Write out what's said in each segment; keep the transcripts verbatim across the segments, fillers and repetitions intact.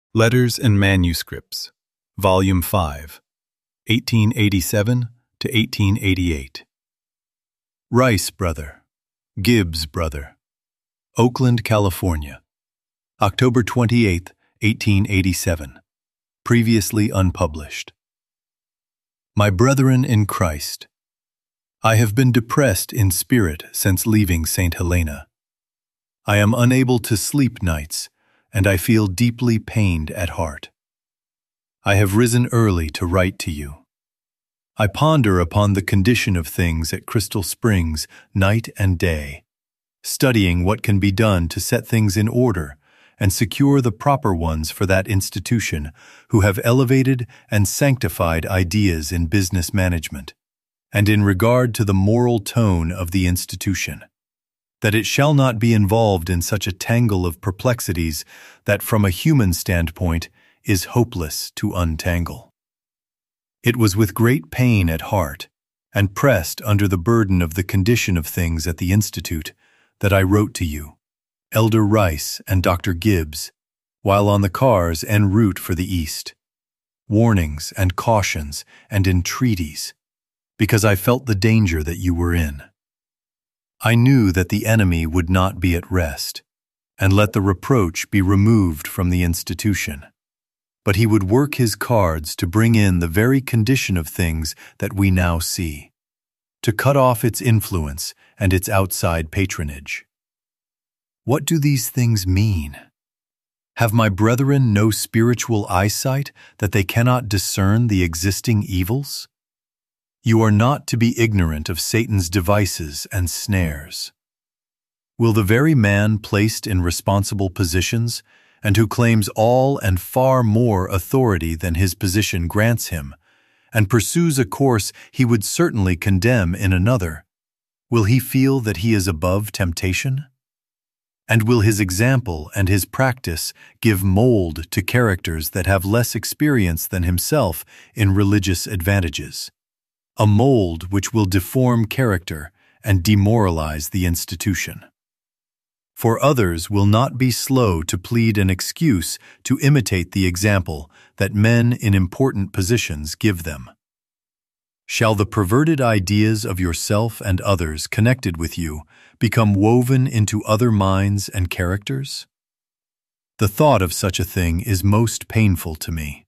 Letters and Manuscripts, Volume five, eighteen eighty-seven to eighteen eighty-eight. Rice Brother, Gibbs Brother, Oakland, California, October twenty-eighth, eighteen eighty-seven. Previously unpublished. My brethren in Christ, I have been depressed in spirit since leaving Saint Helena. I am unable to sleep nights, and I feel deeply pained at heart. I have risen early to write to you. I ponder upon the condition of things at Crystal Springs night and day, studying what can be done to set things in order and secure the proper ones for that institution who have elevated and sanctified ideas in business management, and in regard to the moral tone of the institution, that it shall not be involved in such a tangle of perplexities that from a human standpoint is hopeless to untangle. It was with great pain at heart, and pressed under the burden of the condition of things at the Institute, that I wrote to you, Elder Rice and Doctor Gibbs, while on the cars en route for the East, warnings and cautions and entreaties, because I felt the danger that you were in. I knew that the enemy would not be at rest, and let the reproach be removed from the institution, but he would work his cards to bring in the very condition of things that we now see, to cut off its influence and its outside patronage. What do these things mean? Have my brethren no spiritual eyesight that they cannot discern the existing evils? You are not to be ignorant of Satan's devices and snares. Will the very man placed in responsible positions, and who claims all and far more authority than his position grants him, and pursues a course he would certainly condemn in another, will he feel that he is above temptation? And will his example and his practice give mold to characters that have less experience than himself in religious advantages? A mold which will deform character and demoralize the institution. For others will not be slow to plead an excuse to imitate the example that men in important positions give them. Shall the perverted ideas of yourself and others connected with you become woven into other minds and characters? The thought of such a thing is most painful to me.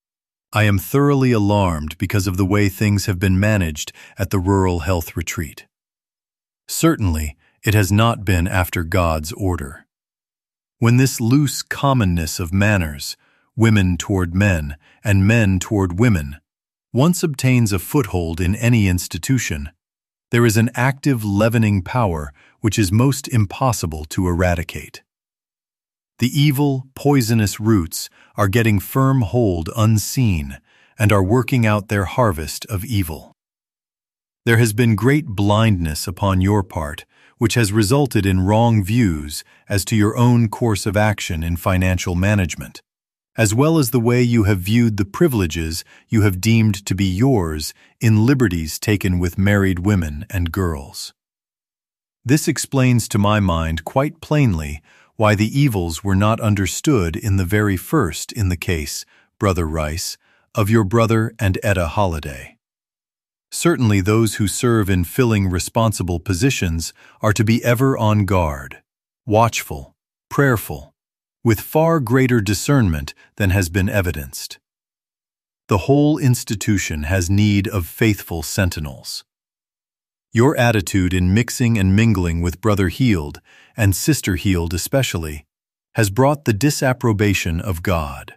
I am thoroughly alarmed because of the way things have been managed at the Rural Health Retreat. Certainly, it has not been after God's order. When this loose commonness of manners, women toward men and men toward women, once obtains a foothold in any institution, there is an active leavening power which is most impossible to eradicate. The evil, poisonous roots are getting firm hold unseen and are working out their harvest of evil. There has been great blindness upon your part, which has resulted in wrong views as to your own course of action in financial management, as well as the way you have viewed the privileges you have deemed to be yours in liberties taken with married women and girls. This explains to my mind quite plainly why the evils were not understood in the very first in the case, Brother Rice, of your brother and Etta Holliday. Certainly those who serve in filling responsible positions are to be ever on guard, watchful, prayerful, with far greater discernment than has been evidenced. The whole institution has need of faithful sentinels. Your attitude in mixing and mingling with Brother Heald, and Sister Heald especially, has brought the disapprobation of God.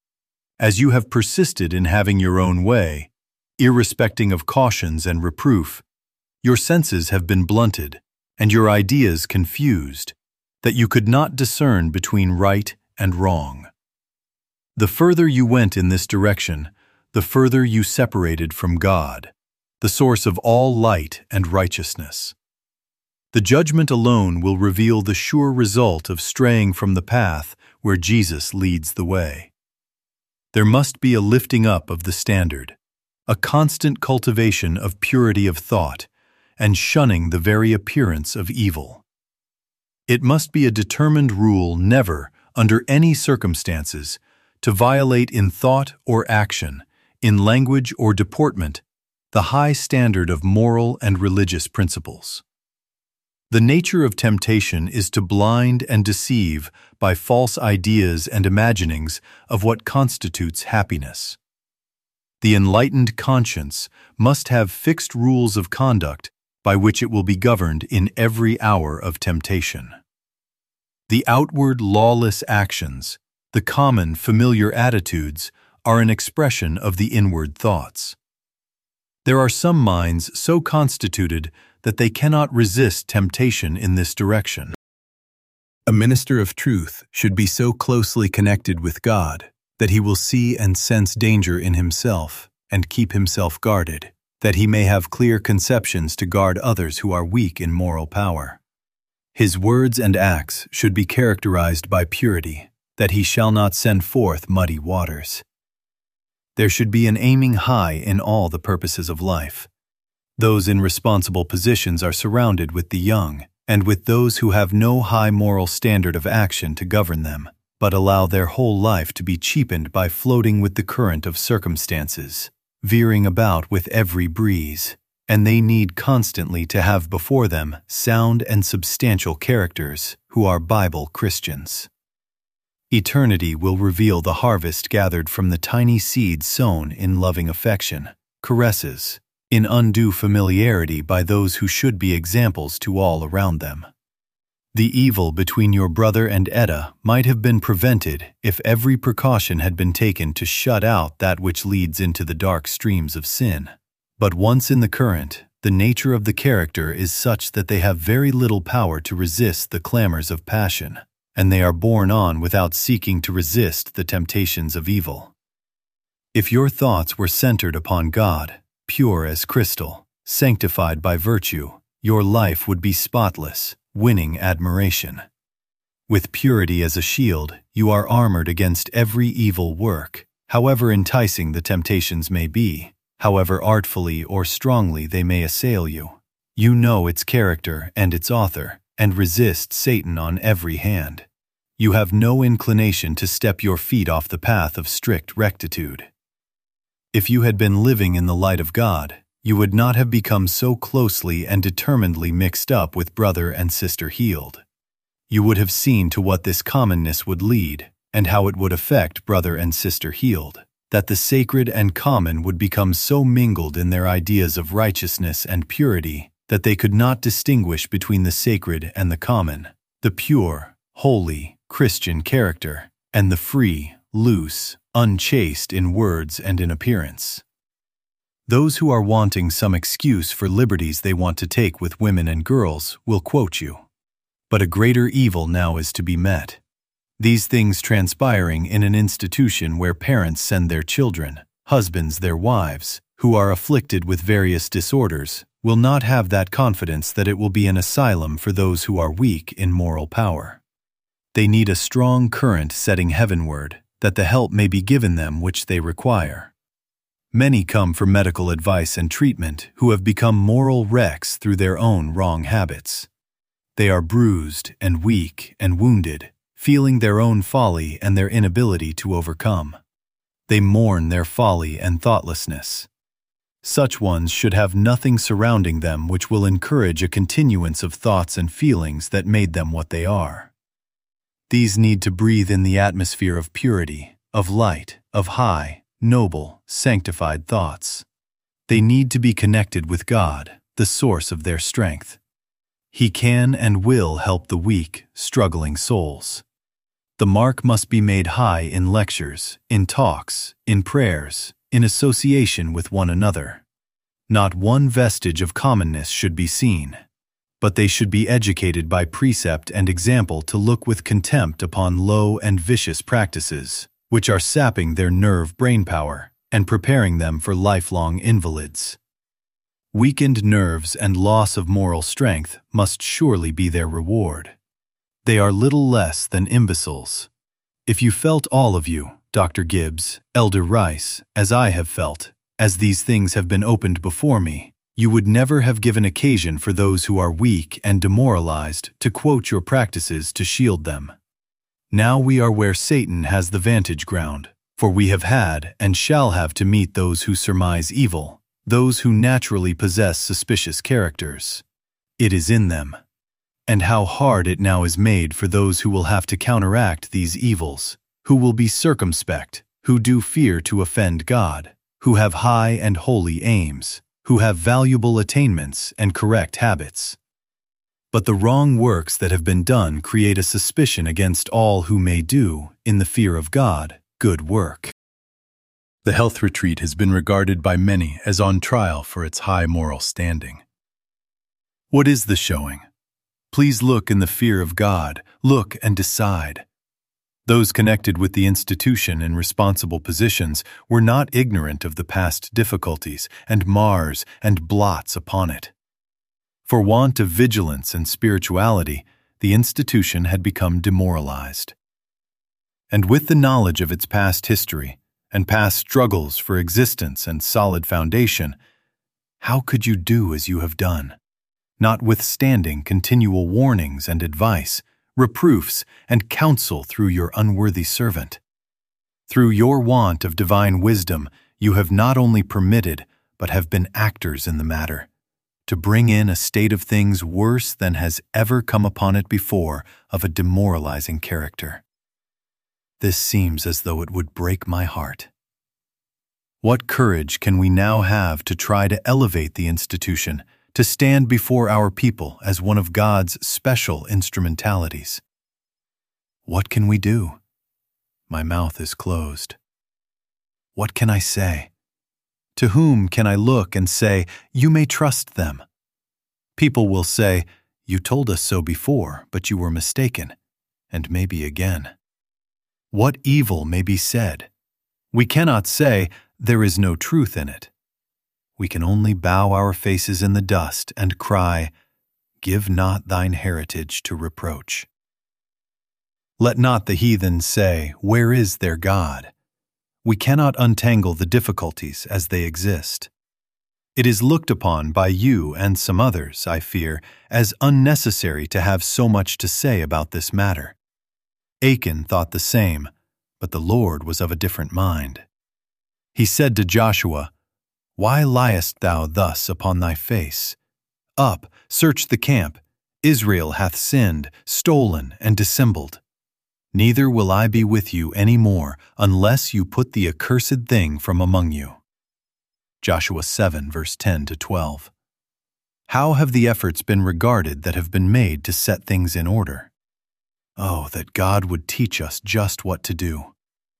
As you have persisted in having your own way, irrespecting of cautions and reproof, your senses have been blunted, and your ideas confused, that you could not discern between right and wrong. The further you went in this direction, the further you separated from God, the source of all light and righteousness. The judgment alone will reveal the sure result of straying from the path where Jesus leads the way. There must be a lifting up of the standard, a constant cultivation of purity of thought, and shunning the very appearance of evil. It must be a determined rule never, under any circumstances, to violate in thought or action, in language or deportment, the high standard of moral and religious principles. The nature of temptation is to blind and deceive by false ideas and imaginings of what constitutes happiness. The enlightened conscience must have fixed rules of conduct by which it will be governed in every hour of temptation. The outward lawless actions, the common familiar attitudes, are an expression of the inward thoughts. There are some minds so constituted that they cannot resist temptation in this direction. A minister of truth should be so closely connected with God that he will see and sense danger in himself and keep himself guarded, that he may have clear conceptions to guard others who are weak in moral power. His words and acts should be characterized by purity, that he shall not send forth muddy waters. There should be an aiming high in all the purposes of life. Those in responsible positions are surrounded with the young, and with those who have no high moral standard of action to govern them, but allow their whole life to be cheapened by floating with the current of circumstances, veering about with every breeze, and they need constantly to have before them sound and substantial characters who are Bible Christians. Eternity will reveal the harvest gathered from the tiny seeds sown in loving affection, caresses, in undue familiarity by those who should be examples to all around them. The evil between your brother and Etta might have been prevented if every precaution had been taken to shut out that which leads into the dark streams of sin. But once in the current, the nature of the character is such that they have very little power to resist the clamors of passion, and they are borne on without seeking to resist the temptations of evil. If your thoughts were centered upon God, pure as crystal, sanctified by virtue, your life would be spotless, winning admiration. With purity as a shield, you are armored against every evil work, however enticing the temptations may be, however artfully or strongly they may assail you. You know its character and its author, and resist Satan on every hand. You have no inclination to step your feet off the path of strict rectitude. If you had been living in the light of God, you would not have become so closely and determinedly mixed up with brother and sister Heald. You would have seen to what this commonness would lead, and how it would affect brother and sister Heald, that the sacred and common would become so mingled in their ideas of righteousness and purity that they could not distinguish between the sacred and the common, the pure, holy, Christian character, and the free, loose, unchaste in words and in appearance. Those who are wanting some excuse for liberties they want to take with women and girls will quote you. But a greater evil now is to be met. These things transpiring in an institution where parents send their children, husbands their wives, who are afflicted with various disorders, will not have that confidence that it will be an asylum for those who are weak in moral power. They need a strong current setting heavenward, that the help may be given them which they require. Many come for medical advice and treatment who have become moral wrecks through their own wrong habits. They are bruised and weak and wounded, feeling their own folly and their inability to overcome. They mourn their folly and thoughtlessness. Such ones should have nothing surrounding them which will encourage a continuance of thoughts and feelings that made them what they are. These need to breathe in the atmosphere of purity, of light, of high, noble, sanctified thoughts. They need to be connected with God, the source of their strength. He can and will help the weak, struggling souls. The mark must be made high in lectures, in talks, in prayers, in association with one another. Not one vestige of commonness should be seen, but they should be educated by precept and example to look with contempt upon low and vicious practices, which are sapping their nerve brain power and preparing them for lifelong invalids. Weakened nerves and loss of moral strength must surely be their reward. They are little less than imbeciles. If you felt, all of you, Doctor Gibbs, Elder Rice, as I have felt, as these things have been opened before me, you would never have given occasion for those who are weak and demoralized to quote your practices to shield them. Now we are where Satan has the vantage ground, for we have had and shall have to meet those who surmise evil, those who naturally possess suspicious characters. It is in them. And how hard it now is made for those who will have to counteract these evils, who will be circumspect, who do fear to offend God, who have high and holy aims, who have valuable attainments and correct habits. But the wrong works that have been done create a suspicion against all who may do, in the fear of God, good work. The health retreat has been regarded by many as on trial for its high moral standing. What is the showing? Please look in the fear of God, look and decide. Those connected with the institution in responsible positions were not ignorant of the past difficulties and mars and blots upon it. For want of vigilance and spirituality, the institution had become demoralized. And with the knowledge of its past history and past struggles for existence and solid foundation, how could you do as you have done, notwithstanding continual warnings and advice, reproofs and counsel through your unworthy servant? Through your want of divine wisdom, you have not only permitted, but have been actors in the matter, to bring in a state of things worse than has ever come upon it before of a demoralizing character. This seems as though it would break my heart. What courage can we now have to try to elevate the institution, to stand before our people as one of God's special instrumentalities? What can we do? My mouth is closed. What can I say? To whom can I look and say, "You may trust them"? People will say, "You told us so before, but you were mistaken," and maybe again. What evil may be said? We cannot say, "There is no truth in it." We can only bow our faces in the dust and cry, "Give not thine heritage to reproach." Let not the heathen say, "Where is their God?" We cannot untangle the difficulties as they exist. It is looked upon by you and some others, I fear, as unnecessary to have so much to say about this matter. Achan thought the same, but the Lord was of a different mind. He said to Joshua, "Why liest thou thus upon thy face? Up, search the camp. Israel hath sinned, stolen, and dissembled. Neither will I be with you any more, unless you put the accursed thing from among you." Joshua seven, verse ten to twelve. How have the efforts been regarded that have been made to set things in order? Oh, that God would teach us just what to do.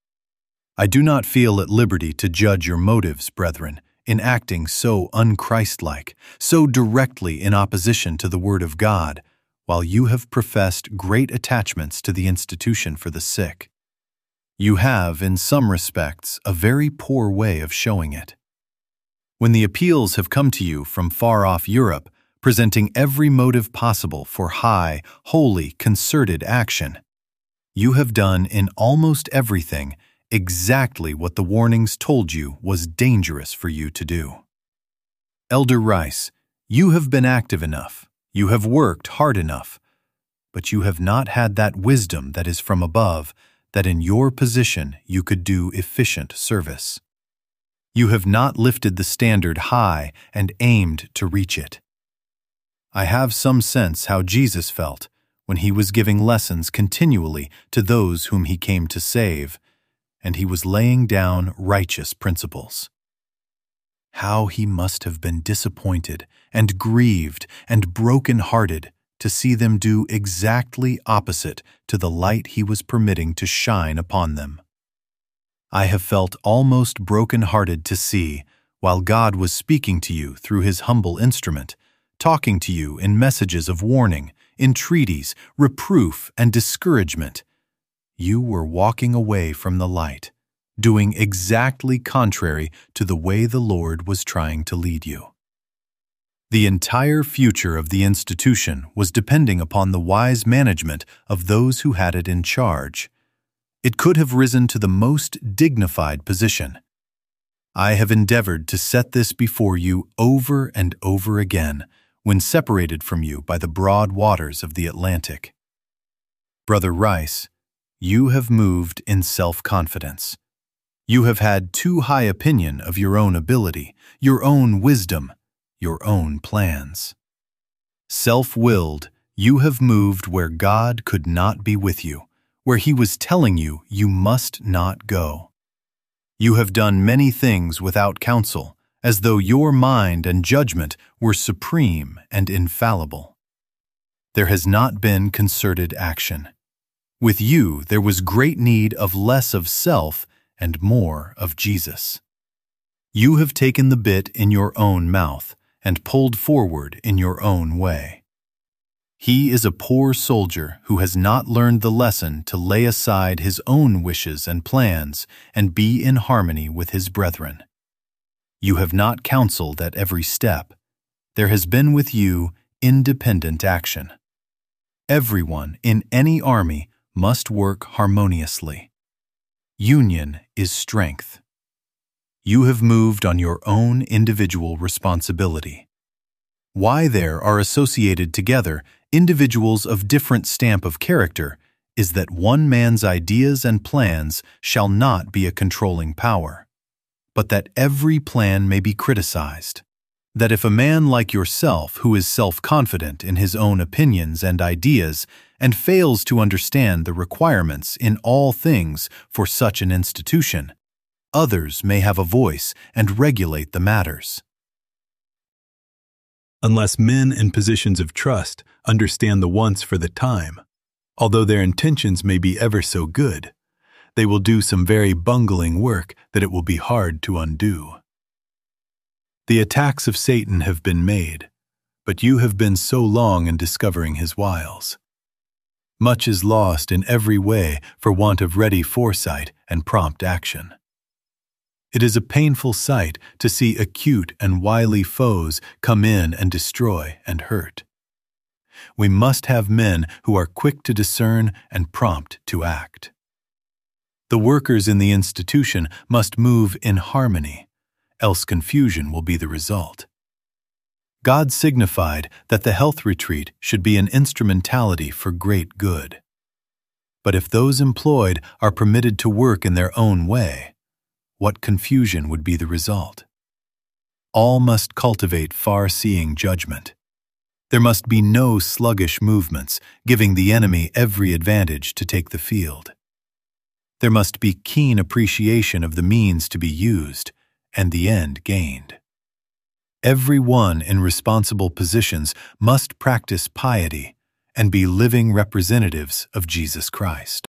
I do not feel at liberty to judge your motives, brethren, in acting so unchristlike, so directly in opposition to the Word of God, while you have professed great attachments to the institution for the sick. You have, in some respects, a very poor way of showing it. When the appeals have come to you from far-off Europe, presenting every motive possible for high, holy, concerted action, you have done in almost everything exactly what the warnings told you was dangerous for you to do. Elder Rice, you have been active enough. You have worked hard enough, but you have not had that wisdom that is from above, that in your position you could do efficient service. You have not lifted the standard high and aimed to reach it. I have some sense how Jesus felt when he was giving lessons continually to those whom he came to save, and he was laying down righteous principles. How he must have been disappointed and grieved and broken-hearted to see them do exactly opposite to the light he was permitting to shine upon them. I have felt almost broken-hearted to see, while God was speaking to you through his humble instrument, talking to you in messages of warning, entreaties, reproof, and discouragement, you were walking away from the light, doing exactly contrary to the way the Lord was trying to lead you. The entire future of the institution was depending upon the wise management of those who had it in charge. It could have risen to the most dignified position. I have endeavored to set this before you over and over again when separated from you by the broad waters of the Atlantic. Brother Rice, you have moved in self-confidence. You have had too high opinion of your own ability, your own wisdom, your own plans. Self-willed, you have moved where God could not be with you, where He was telling you you must not go. You have done many things without counsel, as though your mind and judgment were supreme and infallible. There has not been concerted action. With you, there was great need of less of self and more of Jesus. You have taken the bit in your own mouth and pulled forward in your own way. He is a poor soldier who has not learned the lesson to lay aside his own wishes and plans and be in harmony with his brethren. You have not counseled at every step. There has been with you independent action. Everyone in any army must work harmoniously. Union is strength. You have moved on your own individual responsibility. Why there are associated together individuals of different stamp of character is that one man's ideas and plans shall not be a controlling power, but that every plan may be criticized. That if a man like yourself, who is self-confident in his own opinions and ideas, and fails to understand the requirements in all things for such an institution, others may have a voice and regulate the matters. Unless men in positions of trust understand the wants for the time, although their intentions may be ever so good, they will do some very bungling work that it will be hard to undo. The attacks of Satan have been made, but you have been so long in discovering his wiles. Much is lost in every way for want of ready foresight and prompt action. It is a painful sight to see acute and wily foes come in and destroy and hurt. We must have men who are quick to discern and prompt to act. The workers in the institution must move in harmony, else confusion will be the result. God signified that the health retreat should be an instrumentality for great good. But if those employed are permitted to work in their own way, what confusion would be the result? All must cultivate far-seeing judgment. There must be no sluggish movements, giving the enemy every advantage to take the field. There must be keen appreciation of the means to be used and the end gained. Every one in responsible positions must practice piety and be living representatives of Jesus Christ.